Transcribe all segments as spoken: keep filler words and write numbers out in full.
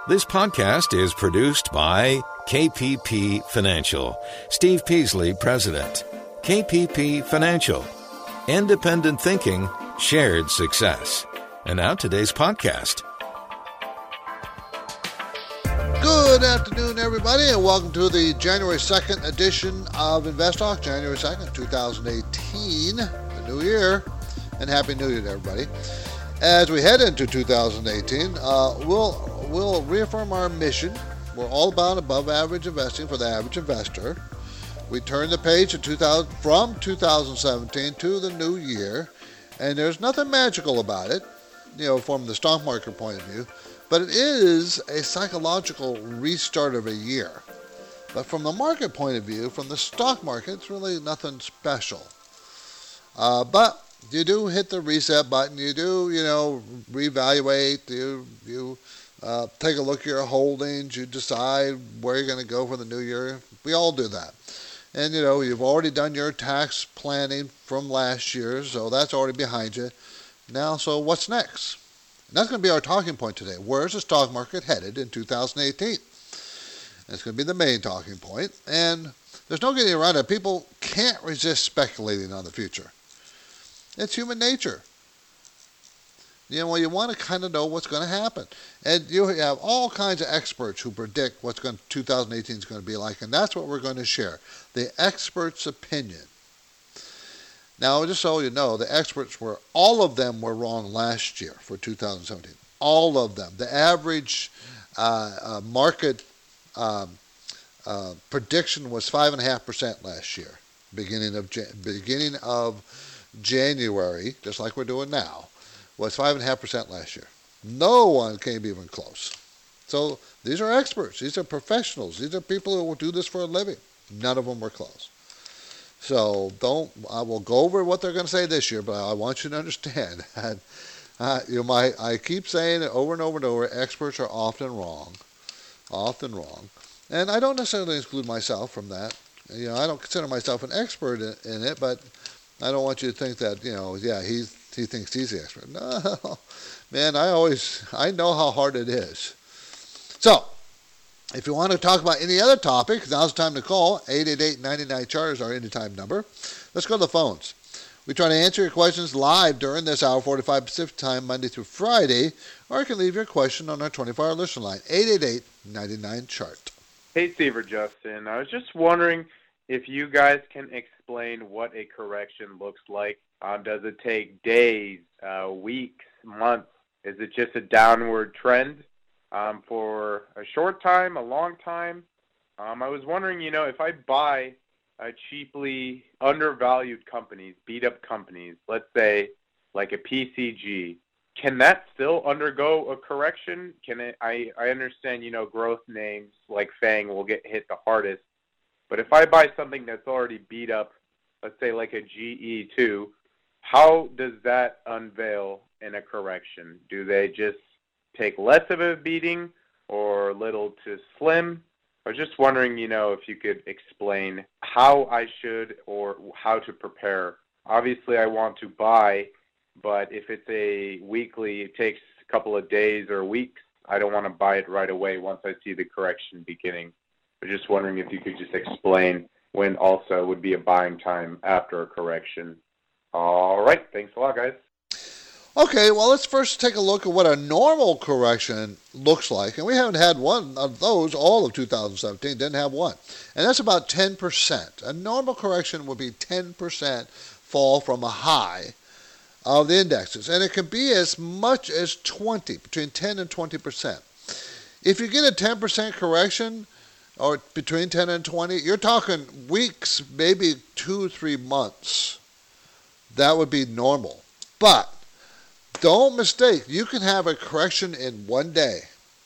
This podcast is produced by K P P Financial. Steve Peasley, President. K P P Financial. Independent thinking, shared success. And now today's podcast. Good afternoon, everybody, and welcome to the January second edition of InvestTalk, January second, twenty eighteen, the new year, and Happy New Year to everybody. As we head into two thousand eighteen, uh, we'll we'll reaffirm our mission. We're all about above-average investing for the average investor. We turn the page to two thousand, from two thousand seventeen to the new year, and there's nothing magical about it, you know, from the stock market point of view. But it is a psychological restart of a year. But from the market point of view, from the stock market, it's really nothing special. Uh, but you do hit the reset button. You do, you know, reevaluate. You you uh, take a look at your holdings. You decide where you're going to go for the new year. We all do that. And, you know, you've already done your tax planning from last year, so that's already behind you. Now, so what's next? And that's going to be our talking point today. Where's the stock market headed in two thousand eighteen? That's going to be the main talking point. And there's no getting around it. People can't resist speculating on the future. It's human nature. You know, well, you want to kind of know what's going to happen. And you have all kinds of experts who predict what's going two thousand eighteen is going to be like. And that's what we're going to share. The expert's opinion. Now, just so you know, the experts were, all of them were wrong last year for two thousand seventeen. All of them. The average uh, uh, market um, uh, prediction was five point five percent last year, beginning of beginning of January, just like we're doing now, was five point five percent last year. No one came even close. So these are experts. These are professionals. These are people who will do this for a living. None of them were close. So don't. I will go over what they're going to say this year, but I want you to understand that uh, you know, my I keep saying it over and over and over. Experts are often wrong, often wrong, and I don't necessarily exclude myself from that. You know, I don't consider myself an expert in, in it, but I don't want you to think that, you know, yeah, he's he thinks he's the expert. No, man, I always I know how hard it is. So, if you want to talk about any other topic, now's the time to call. eight eight eight, nine nine, C H A R T is our anytime number. Let's go to the phones. We try to answer your questions live during this hour, forty-five Pacific time, Monday through Friday, or you can leave your question on our twenty-four hour listen line, eight eight eight, nine nine, C H A R T. Hey, Steve or Justin. I was just wondering if you guys can explain what a correction looks like. Um, does it take days, uh, weeks, months? Is it just a downward trend? Um, for a short time, a long time. Um, I was wondering, you know, if I buy uh, cheaply undervalued companies, beat-up companies, let's say like a P C G, can that still undergo a correction? Can it? I, I understand, you know, growth names like FANG will get hit the hardest. But if I buy something that's already beat up, let's say like a G E two, how does that unveil in a correction? Do they just take less of a beating or little to slim? I was just wondering, you know, if you could explain how I should or how to prepare. Obviously, I want to buy, but if it's a weekly, it takes a couple of days or weeks, I don't want to buy it right away once I see the correction beginning. I was just wondering if you could just explain when also would be a buying time after a correction. All right. Thanks a lot, guys. Okay, well, let's first take a look at what a normal correction looks like. And we haven't had one of those all of two thousand seventeen, didn't have one. And that's about ten percent. A normal correction would be ten percent fall from a high of the indexes. And it can be as much as twenty, between ten and twenty percent. If you get a ten percent correction, or between ten and twenty, you're talking weeks, maybe two or three months. That would be normal. But don't mistake, you can have a correction in one day.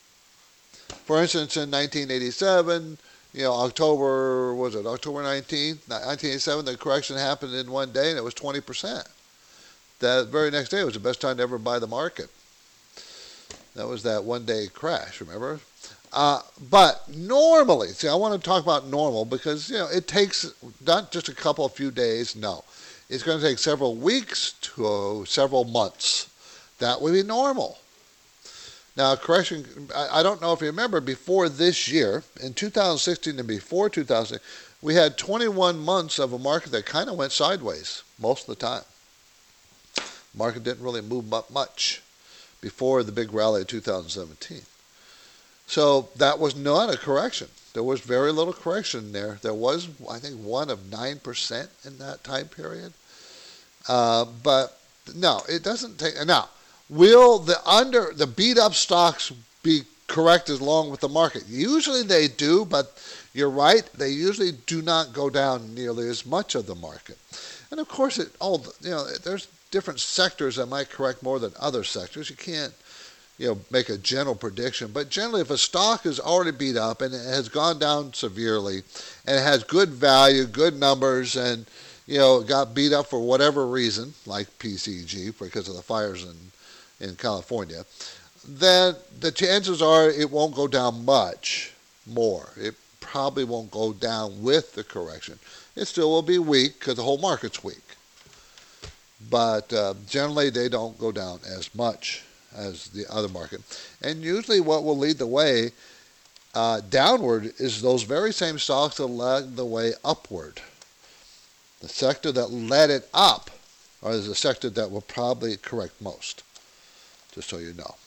For instance, in nineteen eighty-seven, you know, October, was it October nineteenth, nineteen eighty-seven, the correction happened in one day and it was twenty percent. That very next day was the best time to ever buy the market. That was that one day crash, remember? Uh, but normally, see, I want to talk about normal because, you know, it takes not just a couple, a few days, no. It's going to take several weeks to several months. That would be normal. Now, correction, I, I don't know if you remember, before this year, in two thousand sixteen and before two thousand, we had twenty-one months of a market that kind of went sideways most of the time. Market didn't really move up much before the big rally of two thousand seventeen. So that was not a correction. There was very little correction there. There was, I think, one of nine percent in that time period. Uh, but no, it doesn't take. Now, will the under the beat up stocks be corrected along with the market? Usually they do, but you're right. They usually do not go down nearly as much of the market. And of course, it all you know. There's different sectors that might correct more than other sectors. You can't, you know, make a general prediction. But generally, if a stock is already beat up and it has gone down severely, and it has good value, good numbers, and you know, got beat up for whatever reason, like P C G because of the fires in in California, then the chances are it won't go down much more. It probably won't go down with the correction. It still will be weak because the whole market's weak. But uh, generally, they don't go down as much as the other market. And usually what will lead the way uh, downward is those very same stocks that led the way upward. The sector that led it up is the sector that will probably correct most, just so you know.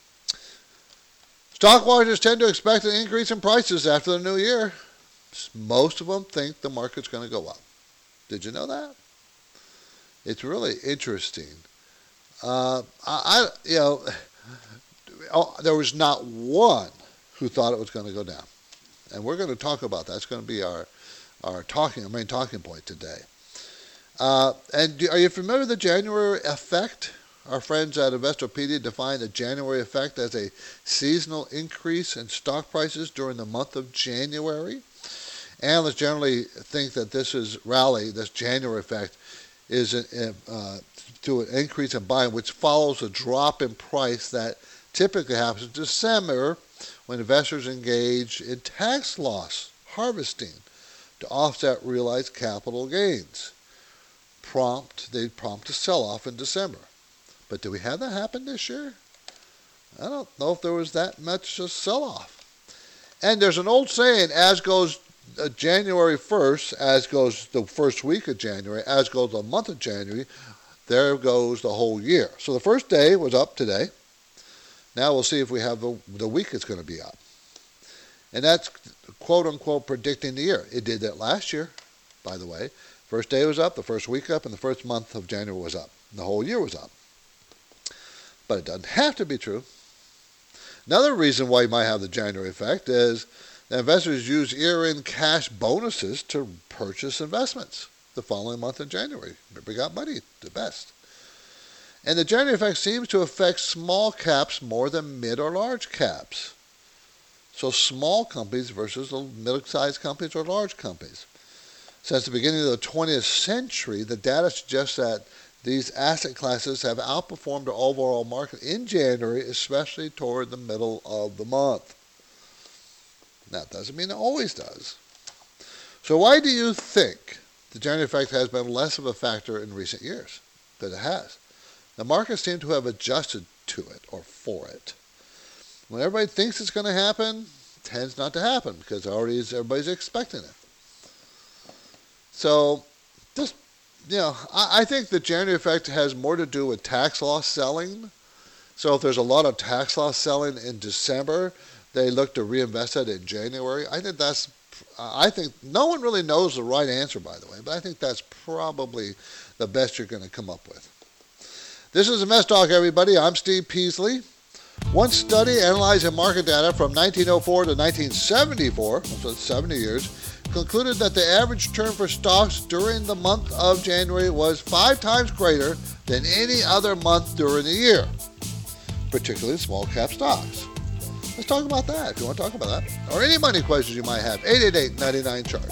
Stock watchers tend to expect an increase in prices after the new year. Most of them think the market's going to go up. Did you know that? It's really interesting. Uh, I, you know, oh, there was not one who thought it was going to go down, and we're going to talk about that. It's going to be our our talking, our main talking point today. Uh, and do, are you familiar with the January effect? Our friends at Investopedia define the January effect as a seasonal increase in stock prices during the month of January. Analysts generally think that this is rally, this January effect, is a, uh, to an increase in buying, which follows a drop in price that typically happens in December when investors engage in tax loss harvesting to offset realized capital gains. Prompt, they prompt a sell-off in December. But do we have that happen this year? I don't know if there was that much a sell-off. And there's an old saying, as goes uh, January first, as goes the first week of January, as goes the month of January, there goes the whole year. So the first day was up today. Now we'll see if we have the, the week it's going to be up. And that's quote-unquote predicting the year. It did that last year, by the way. First day was up, the first week up, and the first month of January was up. And the whole year was up. But it doesn't have to be true. Another reason why you might have the January effect is that investors use year-end cash bonuses to purchase investments the following month in January. We got money, the best. And the January effect seems to affect small caps more than mid or large caps. So small companies versus the middle-sized companies or large companies. Since the beginning of the twentieth century, the data suggests that these asset classes have outperformed the overall market in January, especially toward the middle of the month. That doesn't mean it always does. So why do you think the January effect has been less of a factor in recent years? Because it has. The markets seem to have adjusted to it or for it. When everybody thinks it's going to happen, it tends not to happen because already everybody's expecting it. So, just, you know, I, I think the January effect has more to do with tax loss selling. So if there's a lot of tax loss selling in December, they look to reinvest that in January. I think that's, I think, no one really knows the right answer, by the way, but I think that's probably the best you're going to come up with. This is Invest Talk, everybody. I'm Steve Peasley. One study analyzing market data from nineteen oh four to nineteen seventy-four, so seventy years, concluded that the average return for stocks during the month of January was five times greater than any other month during the year, particularly small cap stocks. Let's talk about that if you want to talk about that, or any money questions you might have. eight eight eight, nine nine, chart.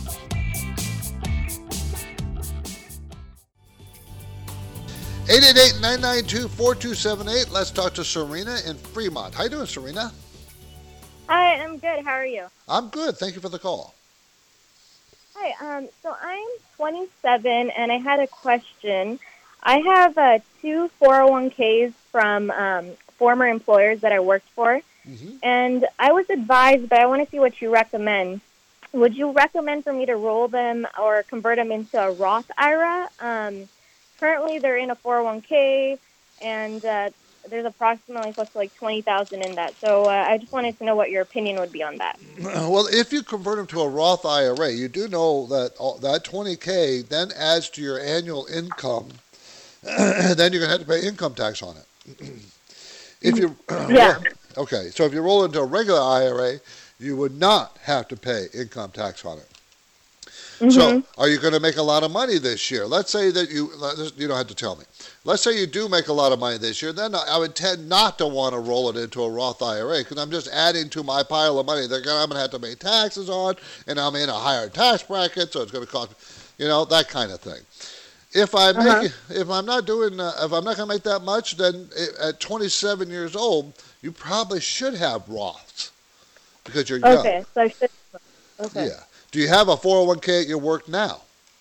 eight eight eight, nine nine two, four two seven eight. Let's talk to Serena in Fremont. How you doing, Serena? Hi, I'm good. How are you? I'm good. Thank you for the call. Hi. Um, so I'm twenty-seven, and I had a question. I have uh, two four oh one k's from um, former employers that I worked for, Mm-hmm. and I was advised, but I want to see what you recommend. Would you recommend for me to roll them or convert them into a Roth I R A? Um, currently, they're in a four oh one k, and uh, there's approximately close to like twenty thousand in that. So uh, I just wanted to know what your opinion would be on that. Well, if you convert them to a Roth I R A, you do know that all, that twenty K then adds to your annual income, and then you're going to have to pay income tax on it. If you Yeah. Okay, so if you roll into a regular I R A, you would not have to pay income tax on it. Mm-hmm. So, are you going to make a lot of money this year? Let's say that you, you don't have to tell me. Let's say you do make a lot of money this year, then I would tend not to want to roll it into a Roth I R A because I'm just adding to my pile of money that I'm going to have to pay taxes on, and I'm in a higher tax bracket, so it's going to cost, you know, that kind of thing. If I make, Uh-huh. if I'm not doing, uh, if I'm not going to make that much, then at twenty-seven years old, you probably should have Roths because you're young. Okay, so I should. Okay. Yeah. Do you have a four oh one k at your work now?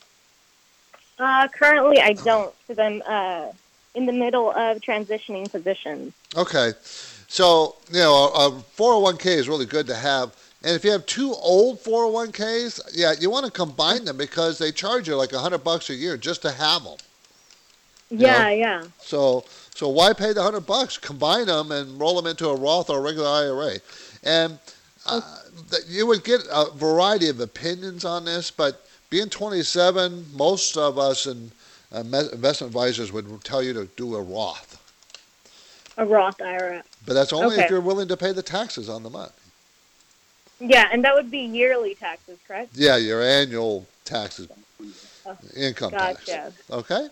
Uh, currently, I don't because I'm uh, in the middle of transitioning positions. Okay. So, you know, a, a four oh one k is really good to have. And if you have two old four oh one k's, yeah, you want to combine them because they charge you like a hundred bucks a year just to have them. Yeah, know? yeah. So, so why pay the hundred bucks? Combine them and roll them into a Roth or a regular I R A. And uh, th- you would get a variety of opinions on this, but being twenty-seven, most of us and uh, investment advisors would tell you to do a Roth. A Roth I R A. But that's only Okay. if you're willing to pay the taxes on the money. Yeah, and that would be yearly taxes, correct? Yeah, your annual taxes, Oh, income tax. Gotcha. Okay?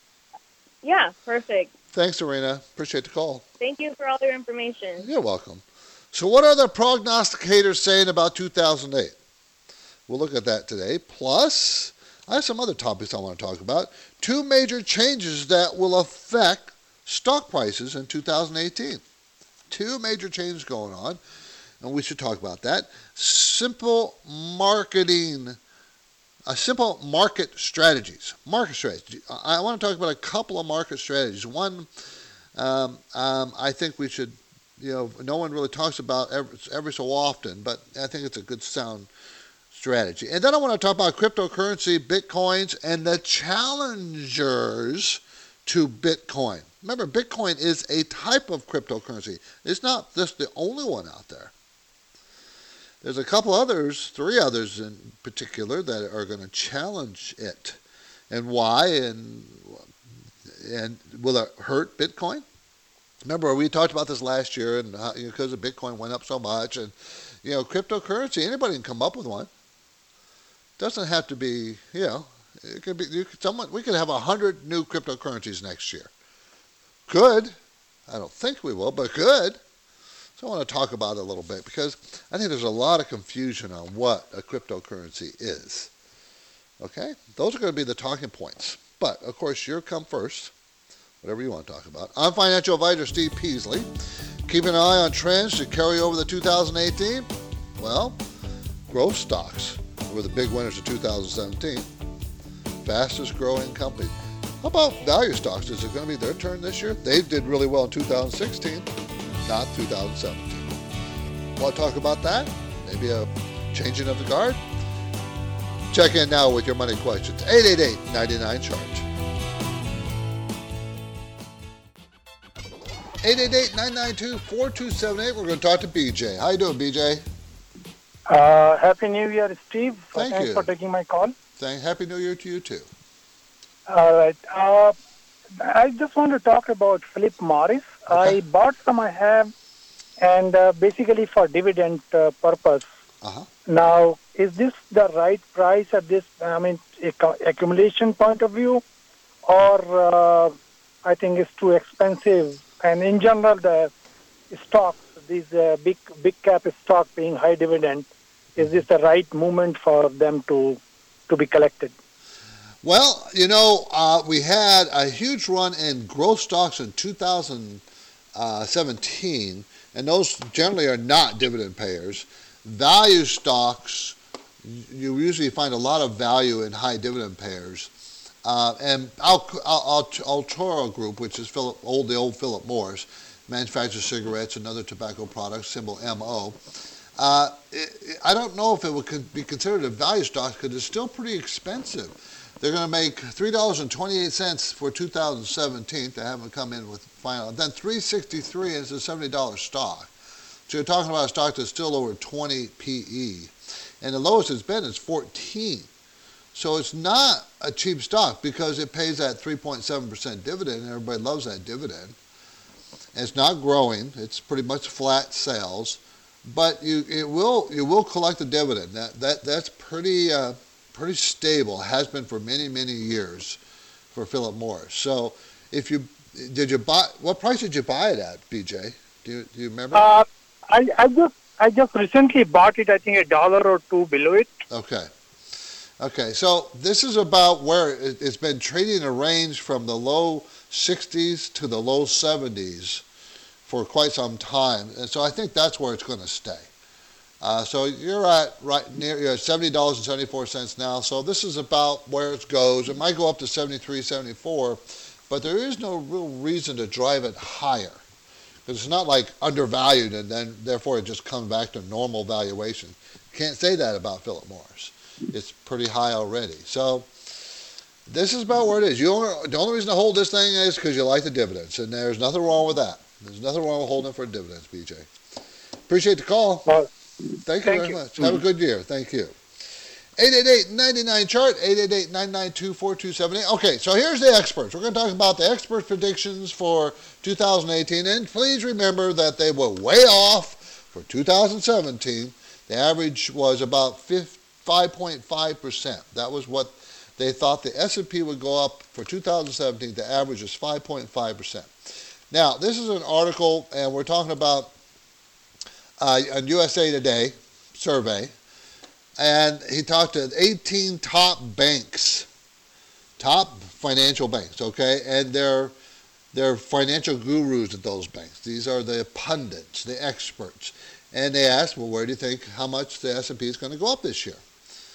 Yeah, perfect. Thanks, Serena. Appreciate the call. Thank you for all your information. You're welcome. So what are the prognosticators saying about two thousand eight? We'll look at that today. Plus, I have some other topics I want to talk about. Two major changes that will affect stock prices in two thousand eighteen. Two major changes going on, and we should talk about that. Simple marketing, uh, simple market strategies. Market strategy. I, I want to talk about a couple of market strategies. One, um, um, I think we should, you know, no one really talks about every, every so often, but I think it's a good sound strategy. And then I want to talk about cryptocurrency, Bitcoins, and the challengers to Bitcoin. Remember, Bitcoin is a type of cryptocurrency. It's not just the only one out there. There's a couple others, three others in particular, that are going to challenge it. And why? And and will it hurt Bitcoin? Remember, we talked about this last year, and how, you know, because of Bitcoin went up so much, and you know, cryptocurrency, anybody can come up with one. Doesn't have to be, you know, it could be. You could, someone we could have a hundred new cryptocurrencies next year. Could. I don't think we will, but could. So I want to talk about it a little bit because I think there's a lot of confusion on what a cryptocurrency is. Okay? Those are going to be the talking points. But, of course, your come first, whatever you want to talk about. I'm financial advisor Steve Peasley. Keep an eye on trends to carry over the two thousand eighteen. Well, growth stocks were the big winners of two thousand seventeen. Fastest growing company. How about value stocks? Is it going to be their turn this year? They did really well in two thousand sixteen, not two thousand seventeen. Want to talk about that? Maybe a changing of the guard? Check in now with your money questions. eight eight eight, nine nine, charge. eight eight eight, nine nine two, four two seven eight. We're going to talk to B J. How you doing, B J? Uh, Happy New Year, Steve. Thank Thanks you. for taking my call. Thank, Happy New Year to you, too. All right. Uh, I just want to talk about Philip Morris. Okay. I bought some I have, and uh, basically for dividend uh, purpose. Uh-huh. Now, is this the right price at this, I mean, acc- accumulation point of view, or uh, I think it's too expensive? And in general, the stocks, these uh, big big cap stock paying high dividend, is this the right moment for them to to be collected? Well, you know, uh, we had a huge run in growth stocks in two thousand seventeen, and those generally are not dividend payers. Value stocks, you usually find a lot of value in high dividend payers. Uh, and Al- Al- Al- Altoro Group, which is Philip, old the old Philip Morris, manufactures cigarettes and other tobacco products, symbol M O. Uh, it, it, I don't know if it would be considered a value stock because it's still pretty expensive. They're going to make three dollars and twenty-eight cents for two thousand seventeen. They haven't come in with final. Then three dollars and sixty-three cents is a seventy dollars stock. So you're talking about a stock that's still over twenty P E. And the lowest it's been is fourteen. So it's not a cheap stock because it pays that three point seven percent dividend, and everybody loves that dividend. And it's not growing. It's pretty much flat sales. But you it will you will collect a dividend. That that that's pretty uh, pretty stable. It has been for many many years for Philip Morris. So if you did you buy what price did you buy it at, B J? Do you do you remember? Uh, I I just I just recently bought it. I think a dollar or two below it. Okay. Okay. So this is about where it, it's been trading a range from the low sixties to the low seventies. For quite some time, and so I think that's where it's going to stay. Uh, so you're at right near you're at seventy dollars and seventy-four cents now. So this is about where it goes. It might go up to seventy-three, seventy-four, but there is no real reason to drive it higher because it's not like undervalued and then therefore it just comes back to normal valuation. Can't say that about Philip Morris. It's pretty high already. So this is about where it is. You only, the only reason to hold this thing is because you like the dividends, and there's nothing wrong with that. There's nothing wrong with holding for dividends, B J. Appreciate the call. Well, thank you thank very you. much. Mm-hmm. Have a good year. Thank you. eight eight eight, nine nine, chart, eight eight eight, nine nine two, four two seven eight. Okay, so here's the experts. We're going to talk about the expert predictions for two thousand eighteen. And please remember that they were way off for two thousand seventeen. The average was about five point five percent. That was what they thought the S and P would go up for two thousand seventeen. The average is five point five percent. Now, this is an article, and we're talking about uh, a U S A Today survey, and he talked to eighteen top banks, top financial banks, okay, and they're, they're financial gurus at those banks. These are the pundits, the experts, and they asked, well, where do you think, how much the S and P is going to go up this year?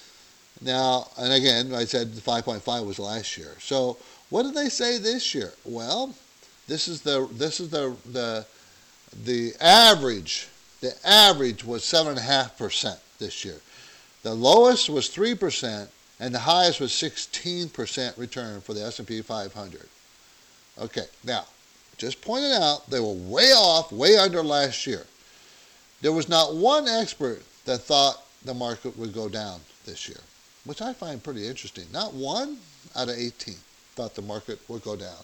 Now, and again, I said the five point five was last year. So what did they say this year? Well, This is the this is the the the average. The average was seven and a half percent this year. The lowest was three percent, and the highest was sixteen percent return for the S and P five hundred. Okay, now just pointing out they were way off, way under last year. There was not one expert that thought the market would go down this year, which I find pretty interesting. Not one out of eighteen thought the market would go down.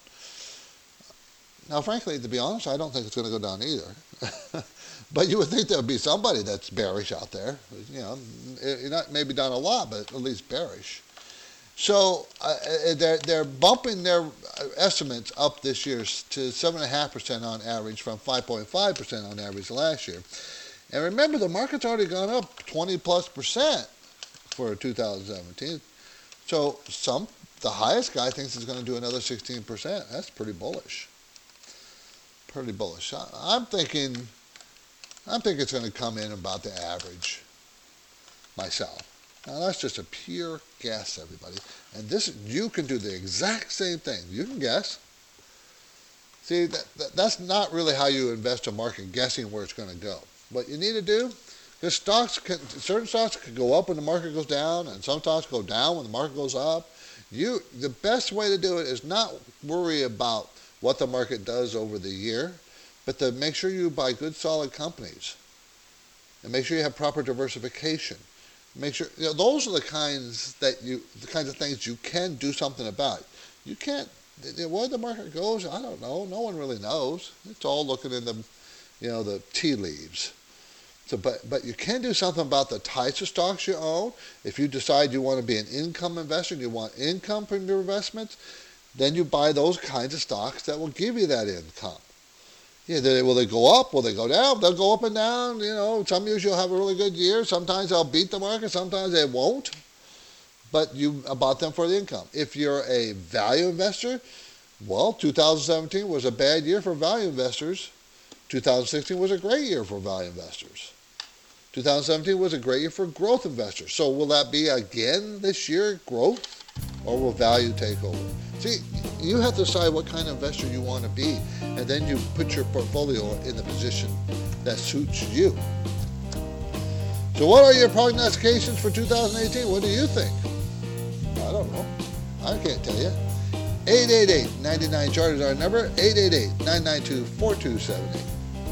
Now, frankly, to be honest, I don't think it's going to go down either. But you would think there would be somebody that's bearish out there. You know, not maybe down a lot, but at least bearish. So uh, they're they're bumping their estimates up this year to seven and a half percent on average from five point five percent on average last year. And remember, the market's already gone up twenty plus percent for two thousand seventeen. So some the highest guy thinks it's going to do another sixteen percent. That's pretty bullish. Pretty bullish. I'm thinking, I'm thinking it's going to come in about the average myself. Now that's just a pure guess, everybody. And this, you can do the exact same thing. You can guess. See, that, that, that's not really how you invest a market, guessing where it's going to go. What you need to do, because stocks can, certain stocks can go up when the market goes down, and some stocks go down when the market goes up. You, the best way to do it is not worry about what the market does over the year, but to make sure you buy good, solid companies, and make sure you have proper diversification. Make sure, you know, those are the kinds that you, the kinds of things you can do something about. You can't, where the market goes, I don't know. No one really knows. It's all looking in the, you know, the tea leaves. So, but but you can do something about the types of stocks you own. If you decide you want to be an income investor and you want income from your investments, then you buy those kinds of stocks that will give you that income. Yeah, they, will they go up? Will they go down? They'll go up and down. You know, some years you'll have a really good year. Sometimes they'll beat the market. Sometimes they won't. But you bought them for the income. If you're a value investor, well, two thousand seventeen was a bad year for value investors. two thousand sixteen was a great year for value investors. two thousand seventeen was a great year for growth investors. So will that be again this year, growth? or will value take over? See, you have to decide what kind of investor you want to be, and then you put your portfolio in the position that suits you. So what are your prognostications for two thousand eighteen? What do you think? I don't know. I can't tell you. eight eight eight, nine nine, chart is our number. eight eight eight, nine nine two, four two seven eight.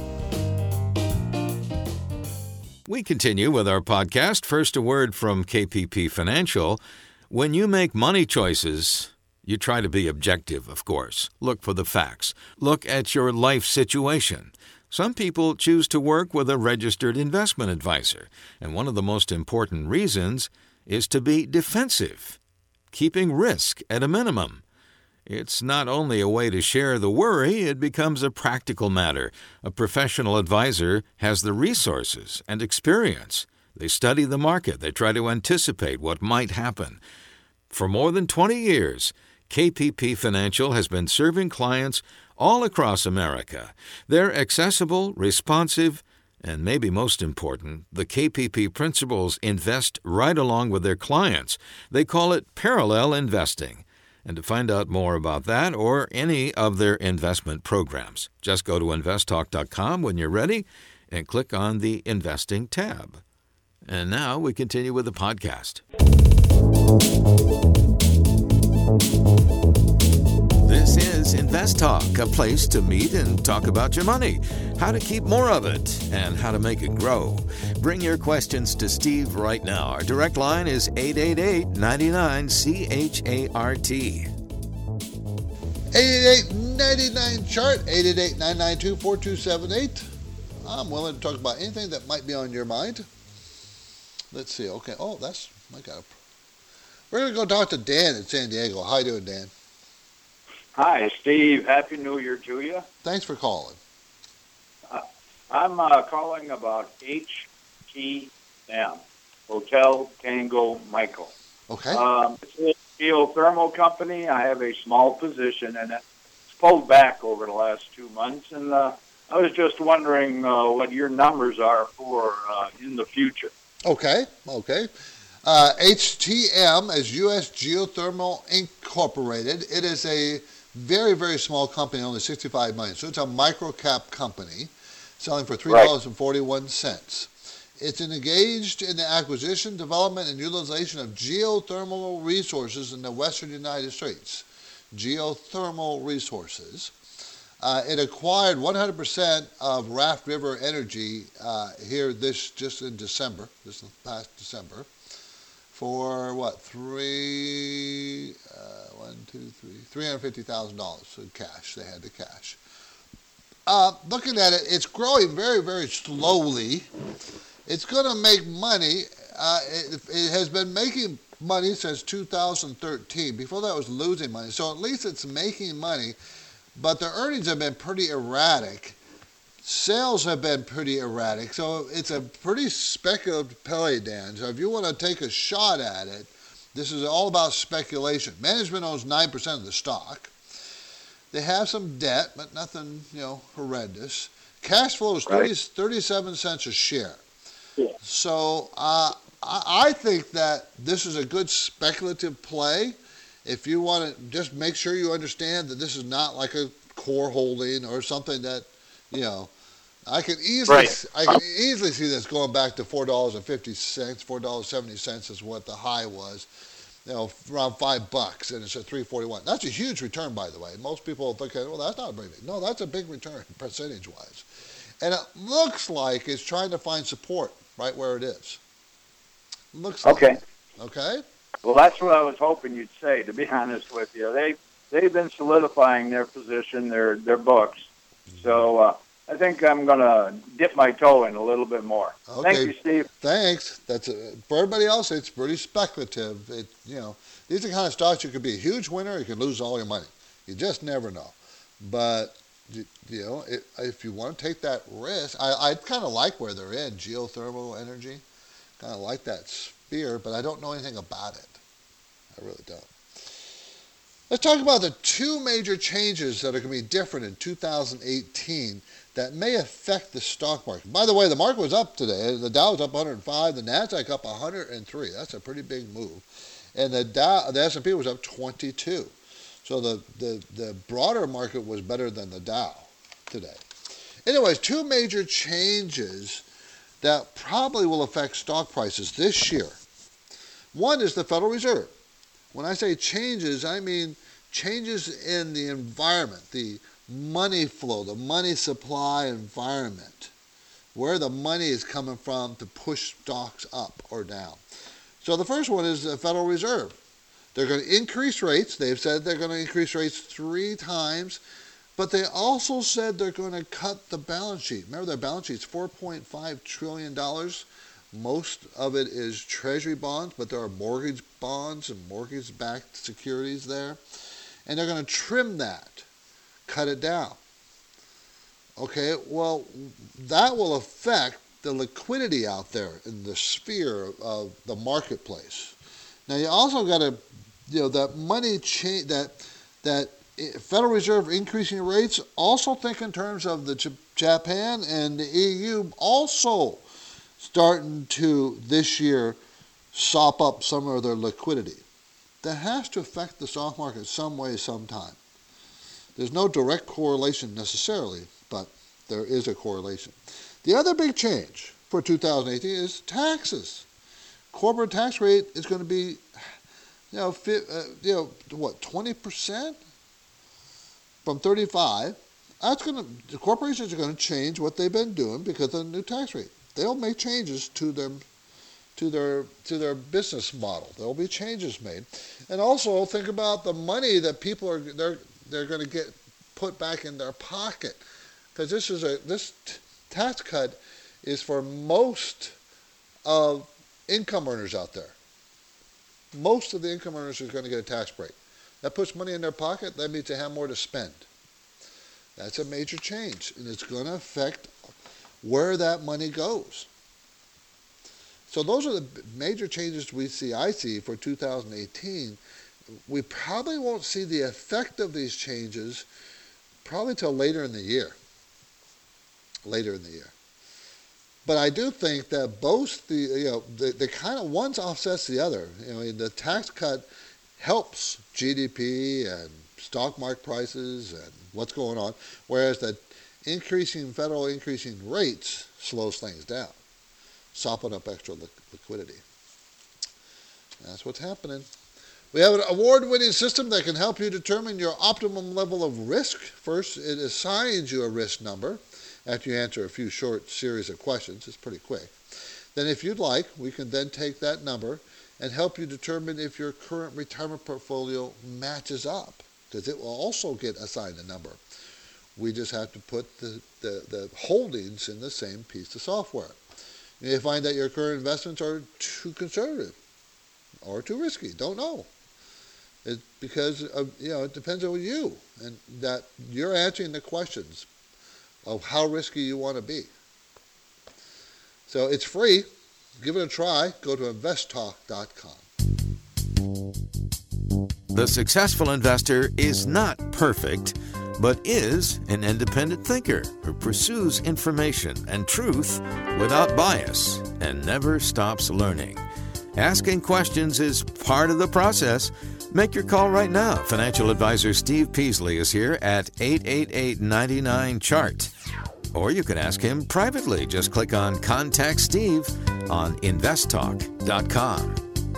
We continue with our podcast. First, a word from K P P Financial. When you make money choices, you try to be objective, of course. Look for the facts. Look at your life situation. Some people choose to work with a registered investment advisor, and one of the most important reasons is to be defensive, keeping risk at a minimum. It's not only a way to share the worry, it becomes a practical matter. A professional advisor has the resources and experience. They study the market. They try to anticipate what might happen. For more than twenty years, K P P Financial has been serving clients all across America. They're accessible, responsive, and maybe most important, the K P P principals invest right along with their clients. They call it parallel investing. And to find out more about that or any of their investment programs, just go to invest talk dot com when you're ready and click on the Investing tab. And now we continue with the podcast. This is Invest Talk, a place to meet and talk about your money, how to keep more of it, and how to make it grow. Bring your questions to Steve right now. Our direct line is eight eight eight, nine nine, C H A R T. eight eight eight, nine nine, chart, eight eight eight, nine nine two, four two seven eight. I'm willing to talk about anything that might be on your mind. Let's see. Okay. Oh, that's, I got it. We're going to go talk to Dan in San Diego. How you doing, Dan? Hi, Steve. Happy New Year to you. Thanks for calling. Uh, I'm uh, calling about H T M, Hotel Tango Michael. Okay. Um, it's a geothermal company. I have a small position in it. It's pulled back over the last two months, and uh, I was just wondering uh, what your numbers are for uh, in the future. Okay. Okay. Uh, H T M is U S Geothermal Incorporated. It is a very, very small company, only sixty-five million dollars. So it's a micro-cap company selling for three dollars and forty-one cents. Right. It's engaged in the acquisition, development, and utilization of geothermal resources in the western United States. Geothermal resources. Uh, it acquired one hundred percent of Raft River Energy uh, here this just in December, this past December. For what, three, uh, one, two, three, three hundred fifty thousand dollars in cash. They had the cash. Uh, looking at it, it's growing very, very slowly. It's going to make money. Uh, it, it has been making money since two thousand thirteen. Before that, it was losing money. So at least it's making money, but the earnings have been pretty erratic. Sales have been pretty erratic, so it's a pretty speculative play, Dan. So if you want to take a shot at it, this is all about speculation. Management owns nine percent of the stock. They have some debt, but nothing, you know, horrendous. Cash flow is thirty, thirty-seven cents a share. Yeah. So uh, I, I think that this is a good speculative play. If you want to just make sure you understand that this is not like a core holding or something that, you know, I can easily right. I can easily see this going back to four dollars and fifty cents, four dollars and seventy cents is what the high was, you know, around five bucks, and it's at three forty-one. That's a huge return, by the way. Most people think, well, that's not very big. No, that's a big return percentage-wise, and it looks like it's trying to find support right where it is. Looks like. Okay. Okay. Well, that's what I was hoping you'd say. To be honest with you, they they've been solidifying their position, their their books. So. Uh, I think I'm going to dip my toe in a little bit more. Okay. Thank you, Steve. Thanks. That's a, for everybody else, it's pretty speculative. It, you know, these are the kind of stocks you could be a huge winner, you could lose all your money. You just never know. But, you, you know, it, if you want to take that risk, I, I kind of like where they're in, geothermal energy. Kind of like that sphere, but I don't know anything about it. I really don't. Let's talk about the two major changes that are going to be different in two thousand eighteen that may affect the stock market. By the way, the market was up today. The Dow was up one hundred five, the NASDAQ up one hundred three. That's a pretty big move. and the Dow, the S and P was up twenty-two. So the, the, the broader market was better than the Dow today. Anyways, two major changes that probably will affect stock prices this year. One is the Federal Reserve. When I say changes, I mean changes in the environment, the money flow, the money supply environment, where the money is coming from to push stocks up or down. So the first one is the Federal Reserve. They're going to increase rates. They've said they're going to increase rates three times, but they also said they're going to cut the balance sheet. Remember, their balance sheet's four point five trillion dollars. Most of it is Treasury bonds, but there are mortgage bonds and mortgage-backed securities there. And they're going to trim that, cut it down. Okay, well, that will affect the liquidity out there in the sphere of the marketplace. Now, you also got to, you know, that money change, that that Federal Reserve increasing rates. Also think in terms of the J- Japan and the E U also starting to this year sop up some of their liquidity. That has to affect the stock market some way, sometime. There's no direct correlation necessarily, but there is a correlation. The other big change for two thousand eighteen is taxes. Corporate tax rate is going to be, you know, fi- uh, you know, what, twenty percent from thirty-five. That's going to, the corporations are going to change what they've been doing because of the new tax rate. They'll make changes to them, to their to their business model. There will be changes made, and also think about the money that people are they're they're going to get put back in their pocket, because this is a this t- tax cut is for most of income earners out there. Most of the income earners are going to get a tax break. That puts money in their pocket. That means they have more to spend. That's a major change, and it's going to affect where that money goes. So those are the major changes we see, I see, for two thousand eighteen. We probably won't see the effect of these changes probably till later in the year. Later in the year. But I do think that both the, you know, the, the kind of one's offsets the other. You know, the tax cut helps G D P and stock market prices and what's going on, whereas the increasing federal increasing rates slows things down, sopping up extra li- liquidity. That's what's happening. We have an award-winning system that can help you determine your optimum level of risk. First, it assigns you a risk number after you answer a few short series of questions. It's pretty quick. Then if you'd like, we can then take that number and help you determine if your current retirement portfolio matches up, because it will also get assigned a number. We just have to put the, the, the holdings in the same piece of software. You may find that your current investments are too conservative or too risky. Don't know. It's because of, you know, it depends on you, and that you're answering the questions of how risky you want to be. So it's free. Give it a try. Go to invest talk dot com. The successful investor is not perfect, but is an independent thinker who pursues information and truth without bias and never stops learning. Asking questions is part of the process. Make your call right now. Financial advisor Steve Peasley is here at eight eight eight, nine nine, C H A R T. Or you can ask him privately. Just click on Contact Steve on invest talk dot com.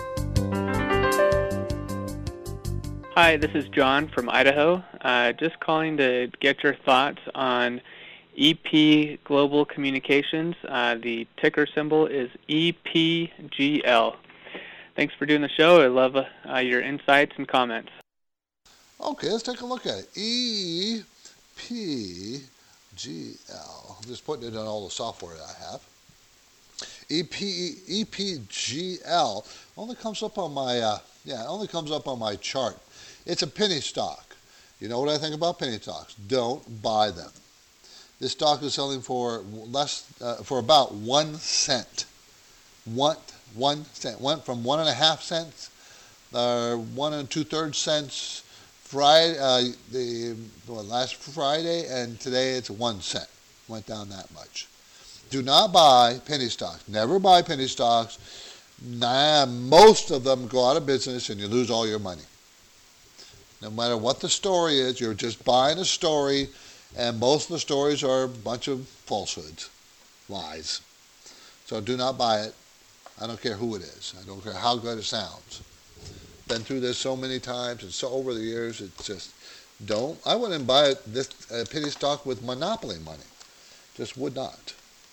Hi, this is John from Idaho. Uh, just calling to get your thoughts on E P Global Communications. Uh, the ticker symbol is E P G L. Thanks for doing the show. I love uh, your insights and comments. Okay, let's take a look at it. E P G L. I'm just putting it on all the software that I have. E P E P G L only comes up on my uh, yeah, it only comes up on my chart. It's a penny stock. You know what I think about penny stocks? Don't buy them. This stock is selling for less uh, for about one cent. One one cent. Went from one and a half cents, uh, one and two thirds cents Friday, uh, the well, last Friday, and today it's one cent. Went down that much. Do not buy penny stocks. Never buy penny stocks. Nah, most of them go out of business and you lose all your money. No matter what the story is, you're just buying a story, and most of the stories are a bunch of falsehoods, lies. So do not buy it. I don't care who it is. I don't care how good it sounds. Been through this so many times, and so over the years, it's just don't. I wouldn't buy it, this uh, penny stock with monopoly money. Just would not.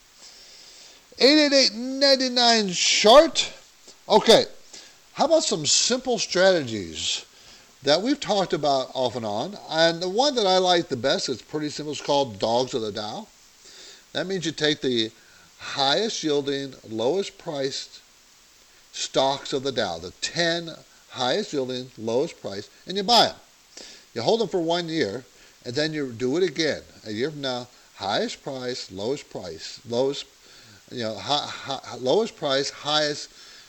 eight eight eight, nine nine, chart. Okay, how about some simple strategies that we've talked about off and on? And the one that I like the best, it's pretty simple, it's called Dogs of the Dow. That means you take the highest yielding, lowest priced stocks of the Dow, the ten highest yielding, lowest price, and you buy them. You hold them for one year, and then you do it again. A year from now, highest price, lowest price, lowest, you know, high, high, lowest price, highest,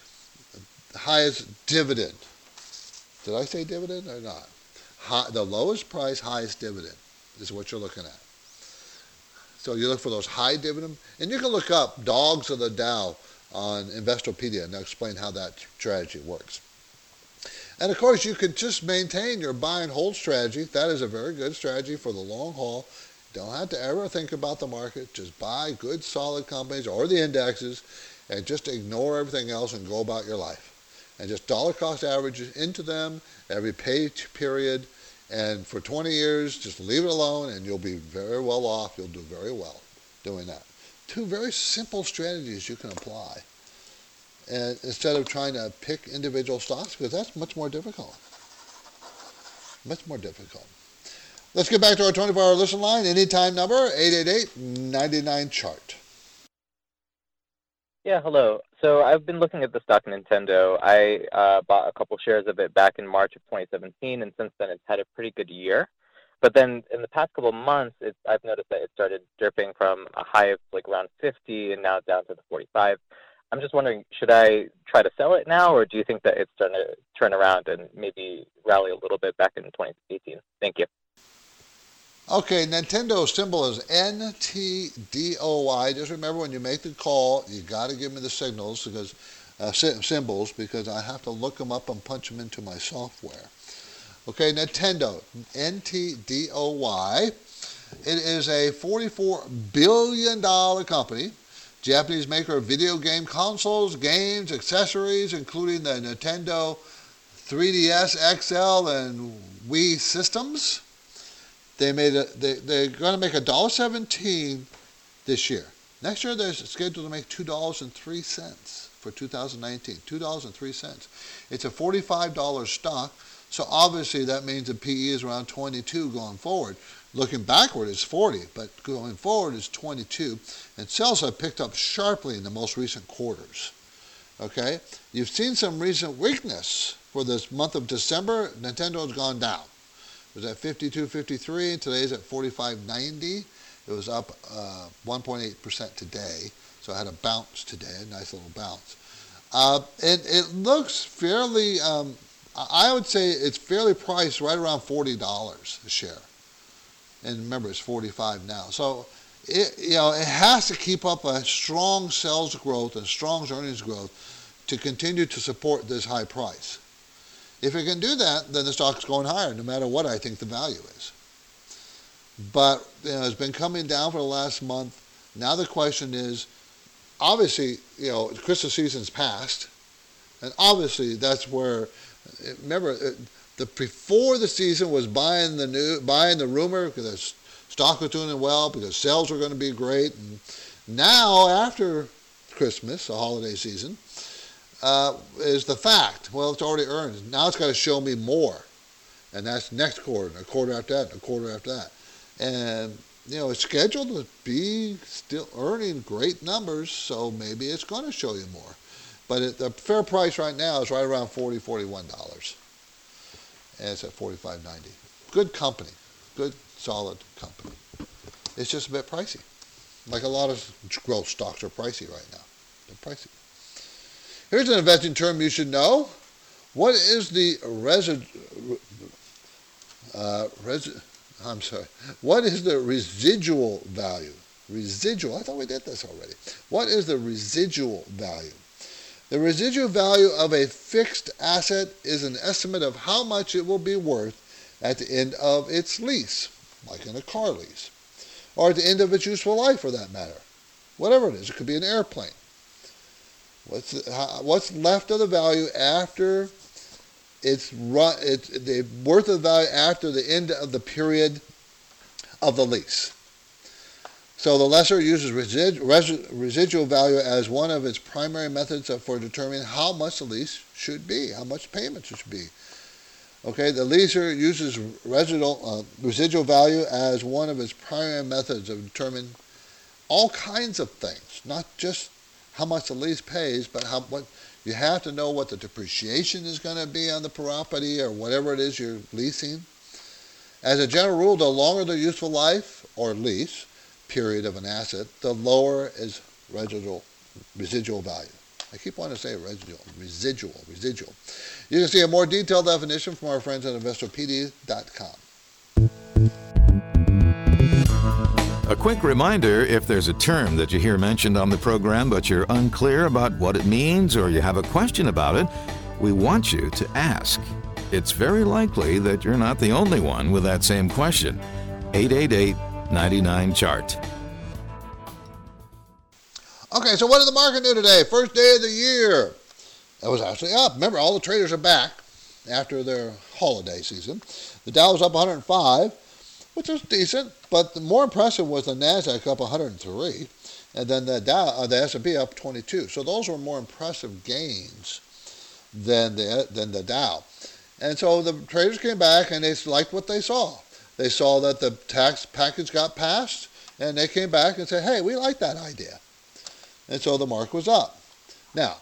highest dividend. Did I say dividend or not? High, the lowest price, highest dividend is what you're looking at. So you look for those high dividend, and you can look up Dogs of the Dow on Investopedia, and they'll explain how that strategy works. And of course, you can just maintain your buy and hold strategy. That is a very good strategy for the long haul. Don't have to ever think about the market. Just buy good, solid companies or the indexes, and just ignore everything else and go about your life. And just dollar cost average into them every pay period. And for twenty years, just leave it alone, and you'll be very well off. You'll do very well doing that. Two very simple strategies you can apply, and instead of trying to pick individual stocks, because that's much more difficult. Much more difficult. Let's get back to our twenty-four hour listen line. Anytime number, eight eight eight, nine nine, chart. Yeah, hello. So I've been looking at the stock Nintendo. I uh, bought a couple shares of it back in March of twenty seventeen, and since then it's had a pretty good year. But then in the past couple of months, it's, I've noticed that it started dipping from a high of like around fifty and now down to the forty-five. I'm just wondering, should I try to sell it now, or do you think that it's starting to turn around and maybe rally a little bit back in twenty eighteen? Thank you. Okay, Nintendo symbol is N T D O Y. Just remember, when you make the call, you got to give me the signals, because uh, symbols, because I have to look them up and punch them into my software. Okay, Nintendo, N T D O Y. It is a forty-four billion dollars company, Japanese maker of video game consoles, games, accessories, including the Nintendo three D S X L and Wii systems. They made a, they, they're going to make one dollar seventeen this year. Next year, they're scheduled to make two dollars and three cents for two thousand nineteen. two dollars and three cents. It's a forty-five dollars stock, so obviously that means the P E is around twenty-two going forward. Looking backward, it's forty, but going forward is twenty-two. And sales have picked up sharply in the most recent quarters. Okay? You've seen some recent weakness for this month of December. Nintendo has gone down. It was at fifty-two fifty-three, and today's at forty-five ninety. It was up uh, one point eight percent today, so it had a bounce today, a nice little bounce. Uh, it, it looks fairly, um, I would say it's fairly priced right around forty dollars a share. And remember, it's forty-five now. So, it, you know, it has to keep up a strong sales growth and strong earnings growth to continue to support this high price. If it can do that, then the stock's going higher, no matter what I think the value is. But you know, it's been coming down for the last month. Now the question is, obviously, you know, Christmas season's passed, and obviously that's where. Remember, the before the season was buying the new, buying the rumor because the stock was doing well, because sales were going to be great. And now, after Christmas, the holiday season, uh, is the fact. Well, it's already earned. Now it's got to show me more, and that's next quarter, and a quarter after that, and a quarter after that. And you know, it's scheduled to be still earning great numbers, so maybe it's going to show you more. But it, the fair price right now is right around forty dollars, forty-one dollars. And it's at forty-five ninety. Good company. Good, solid company. It's just a bit pricey. Like a lot of growth stocks are pricey right now. They're pricey. Here's an investing term you should know. What is the resi- uh, resi- I'm sorry. What is the residual value? Residual. I thought we did this already. What is the residual value? The residual value of a fixed asset is an estimate of how much it will be worth at the end of its lease, like in a car lease, or at the end of its useful life for that matter. Whatever it is, it could be an airplane. What's the, how, what's left of the value after it's run? It's the worth of the value after the end of the period of the lease. So the lessor uses resid, res, residual value as one of its primary methods of, for determining how much the lease should be, how much payments it should be. Okay, the lessor uses residual uh, residual value as one of its primary methods of determining all kinds of things, not just how much the lease pays, but how what you have to know what the depreciation is going to be on the property or whatever it is you're leasing. As a general rule, the longer the useful life or lease period of an asset, the lower is residual residual value. I keep wanting to say residual, residual, residual. You can see a more detailed definition from our friends at Investopedia dot com. A quick reminder, if there's a term that you hear mentioned on the program but you're unclear about what it means or you have a question about it, we want you to ask. It's very likely that you're not the only one with that same question. eight eight eight, nine nine, C H A R T. Okay, so what did the market do today? First day of the year. It was actually up. Remember, all the traders are back after their holiday season. The Dow was up one hundred five, which was decent, but the more impressive was the NASDAQ up one hundred three, and then the Dow, uh, the S and P up twenty-two. So those were more impressive gains than the than the Dow. And so the traders came back and they liked what they saw. They saw that the tax package got passed, and they came back and said, hey, we like that idea. And so the market was up. Now,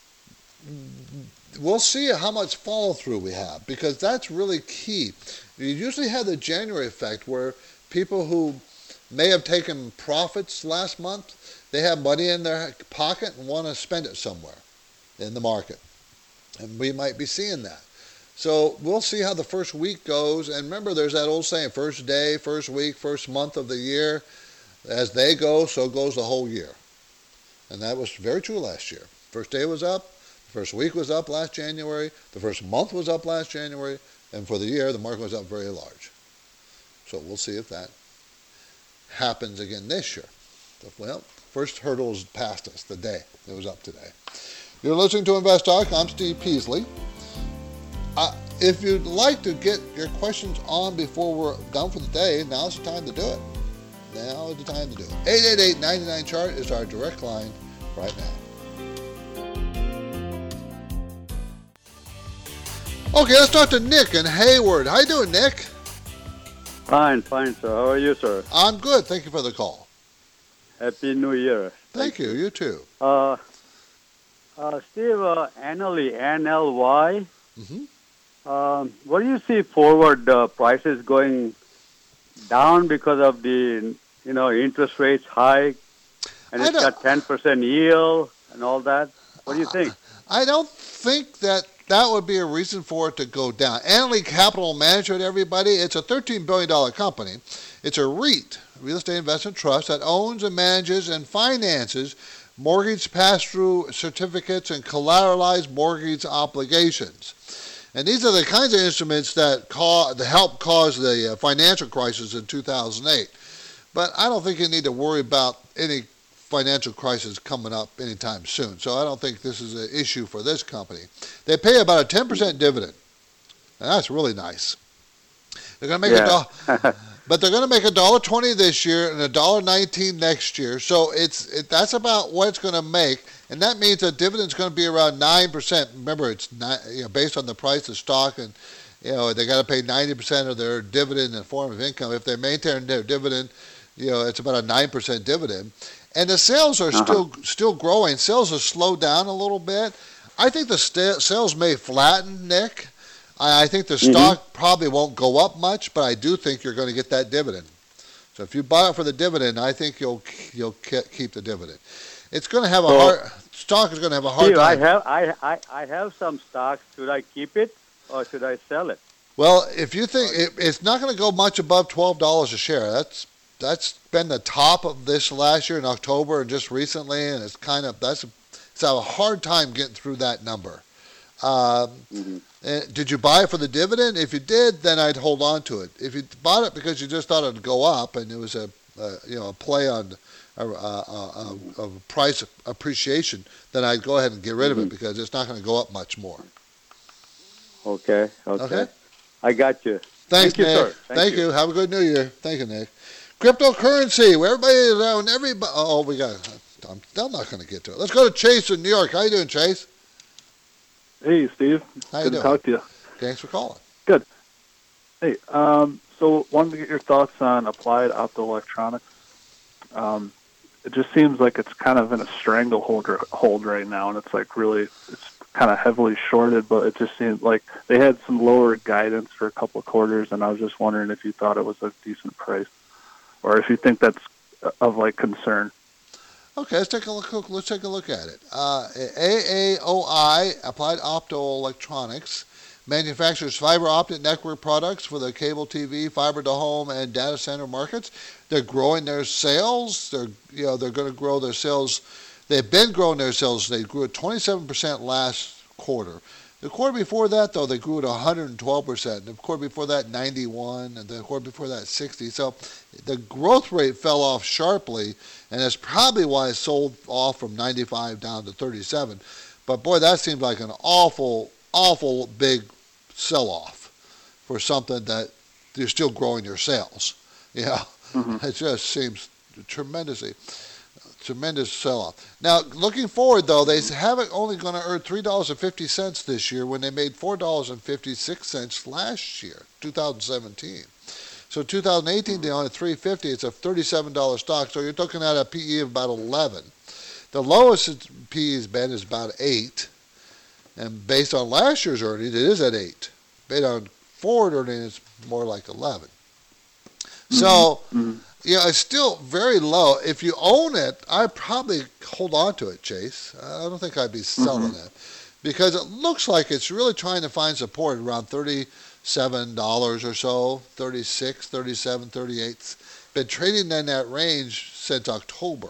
we'll see how much follow-through we have, because that's really key. You usually have the January effect where people who may have taken profits last month, they have money in their pocket and want to spend it somewhere in the market. And we might be seeing that. So we'll see how the first week goes. And remember, there's that old saying, first day, first week, first month of the year. As they go, so goes the whole year. And that was very true last year. First day was up. The first week was up last January. The first month was up last January. And for the year, the market was up very large. So we'll see if that happens again this year. Well, first hurdle is past us, the day. It was up today. You're listening to Invest Talk. I'm Steve Peasley. Uh, if you'd like to get your questions on before we're done for the day, now's the time to do it. Now is the time to do it. eight eight eight, nine nine, C H A R T is our direct line right now. Okay, let's talk to Nick in Hayward. How you doing, Nick? Fine, fine, sir. How are you, sir? I'm good. Thank you for the call. Happy New Year. Thank, Thank you. You too. Uh, uh, Steve, uh, N L E, N L Y. Mm-hmm. Um, what do you see forward uh, prices going down because of the, you know, interest rates high, and it's got ten percent yield and all that? What do you think? I don't think that that would be a reason for it to go down. Annaly Capital Management, everybody, it's a thirteen billion dollars company. It's a REIT, Real Estate Investment Trust, that owns and manages and finances mortgage pass-through certificates and collateralized mortgage obligations. And these are the kinds of instruments that, ca- that helped cause the uh, financial crisis in two thousand eight. But I don't think you need to worry about any financial crisis coming up anytime soon. So I don't think this is an issue for this company. They pay about a ten percent dividend. And that's really nice. They're going to make yeah. a dollar, but they're going to make a dollar twenty this year and a dollar nineteen next year. So it's it, that's about what it's going to make, and that means the dividend's going to be around nine percent. Remember, it's not, you know, based on the price of stock, and you know they got to pay ninety percent of their dividend in the form of income. If they maintain their dividend, you know it's about a nine percent dividend. And the sales are uh-huh. still still growing. Sales have slowed down a little bit. I think the st- sales may flatten, Nick. I, I think the mm-hmm. stock probably won't go up much, but I do think you're going to get that dividend. So if you buy it for the dividend, I think you'll you'll keep the dividend. It's going to have a so, hard stock is going to have a hard Steve, time. I have I, I I have some stocks. Should I keep it or should I sell it? Well, if you think it, it's not going to go much above twelve dollars a share, that's That's been the top of this last year in October and just recently, and it's kind of that's So I have a hard time getting through that number. Um, Mm-hmm. and did you buy it for the dividend? If you did, then I'd hold on to it. If you bought it because you just thought it'd go up and it was a, a you know a play on a, a, a, a price appreciation, then I'd go ahead and get rid of it because it's not going to go up much more. Okay, okay. Okay. I got you. Thanks, Thank you, Nick. sir. Thank Thank you. you. Have a good New Year. Thank you, Nick. Cryptocurrency. Where everybody around everybody. Oh, we got. I'm still not going to get to it. Let's go to Chase in New York. How you doing, Chase? Hey, Steve. How you Good doing? to talk to you. Thanks for calling. Good. Hey, um, so wanted to get your thoughts on Applied Optoelectronics. Um, it just seems like it's kind of in a stranglehold hold right now, and it's like really, it's kind of heavily shorted, but it just seems like they had some lower guidance for a couple of quarters, and I was just wondering if you thought it was a decent price, or if you think that's of like concern. Okay, let's take a look. Let's take a look at it. Uh, A A O I, Applied Optoelectronics, manufactures fiber optic network products for the cable T V, fiber to home, and data center markets. They're growing their sales. They're you know they're going to grow their sales. They've been growing their sales. They grew at twenty-seven percent last quarter. The quarter before that, though, they grew at one hundred twelve percent. The quarter before that, ninety-one, and the quarter before that, sixty. So the growth rate fell off sharply, and that's probably why it sold off from ninety-five down to thirty-seven. But boy, that seems like an awful, awful big sell-off for something that you're still growing your sales. Yeah, mm-hmm. It just seems tremendously. Tremendous sell-off. Now, looking forward, though, they haven't only going to earn three dollars and fifty cents this year when they made four dollars and fifty-six cents last year, two thousand seventeen. So two thousand eighteen, they own at three dollars and fifty cents. It's a thirty-seven dollars stock, so you're looking at a P E of about eleven. The lowest P E has been is about eight, and based on last year's earnings, it is at eight. Based on forward earnings, it's more like eleven. Mm-hmm. So... Mm-hmm. Yeah, it's still very low. If you own it, I'd probably hold on to it, Chase. I don't think I'd be selling mm-hmm. it because it looks like it's really trying to find support around thirty-seven dollars or so, thirty-six, thirty-seven, thirty-eight. It's been trading in that range since October.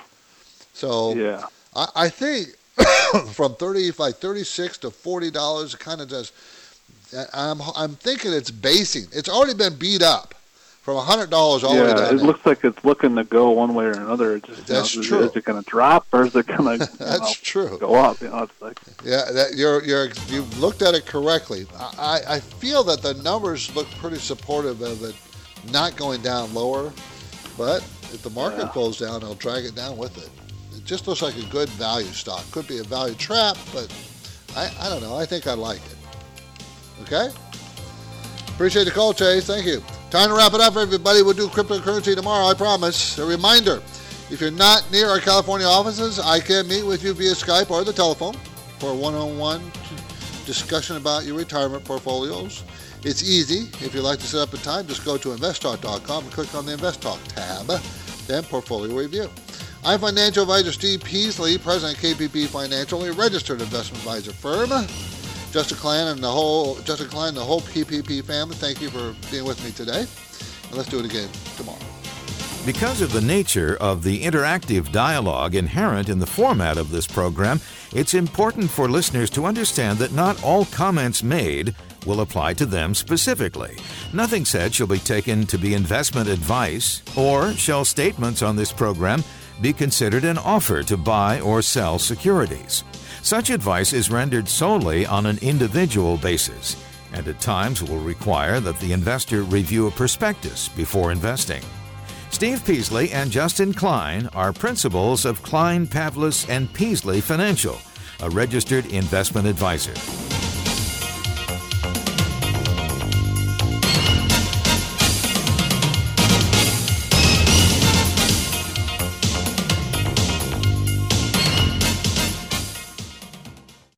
So yeah. I, I think from thirty, like thirty-six to forty dollars, it kind of just. I'm I'm thinking it's basing. It's already been beat up. From one hundred dollars all yeah, the way down. Yeah, it there. looks like it's looking to go one way or another. It just, That's you know, true. Is, is it going to drop or is it going to That's know, true. go up? You know, it's like yeah, that, you're you're you've looked at it correctly. I, I feel that the numbers look pretty supportive of it not going down lower, but if the market yeah. goes down, it'll drag it down with it. It just looks like a good value stock. Could be a value trap, but I, I don't know. I think I like it. Okay? Appreciate the call, Chase. Thank you. Time to wrap it up, everybody. We'll do cryptocurrency tomorrow, I promise. A reminder, if you're not near our California offices, I can meet with you via Skype or the telephone for a one-on-one discussion about your retirement portfolios. It's easy. If you'd like to set up a time, just go to invest talk dot com and click on the Invest Talk tab, then Portfolio Review. I'm financial advisor Steve Peasley, president of K P P Financial, a registered investment advisor firm. Justin Klein and the whole Justin Klein and the whole K P P family, thank you for being with me today. And let's do it again tomorrow. Because of the nature of the interactive dialogue inherent in the format of this program, it's important for listeners to understand that not all comments made will apply to them specifically. Nothing said shall be taken to be investment advice, or shall statements on this program be considered an offer to buy or sell securities. Such advice is rendered solely on an individual basis, and at times will require that the investor review a prospectus before investing. Steve Peasley and Justin Klein are principals of Klein, Pavlis and Peasley Financial, a registered investment advisor.